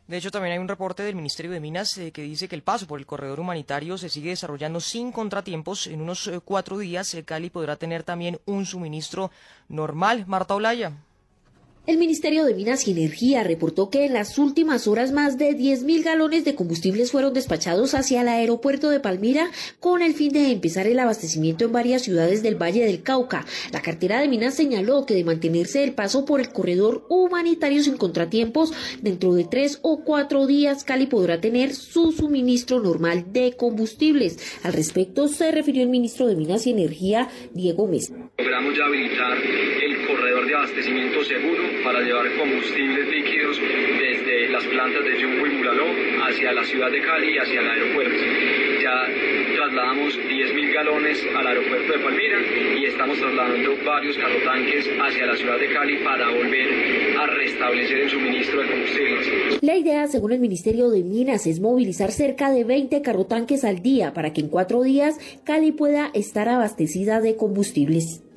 De hecho, también hay un reporte del Ministerio de Minas que dice que el paso por el corredor humanitario se sigue desarrollando sin contratiempos. En unos 4 días, Cali podrá tener también un suministro normal. Marta Olaya. El Ministerio de Minas y Energía reportó que en las últimas horas más de 10.000 galones de combustibles fueron despachados hacia el aeropuerto de Palmira con el fin de empezar el abastecimiento en varias ciudades del Valle del Cauca. La cartera de Minas señaló que de mantenerse el paso por el corredor humanitario sin contratiempos, dentro de 3 o 4 días Cali podrá tener su suministro normal de combustibles. Al respecto se refirió el ministro de Minas y Energía, Diego Mesa. Logramos ya habilitar el corredor de abastecimiento seguro para llevar combustibles líquidos desde las plantas de Yumbo y Mulaló hacia la ciudad de Cali y hacia el aeropuerto. Ya trasladamos 10.000 galones al aeropuerto de Palmira y estamos trasladando varios carrotanques hacia la ciudad de Cali para volver a restablecer el suministro de combustibles. La idea, según el Ministerio de Minas, es movilizar cerca de 20 carrotanques al día para que en 4 días Cali pueda estar abastecida de combustibles.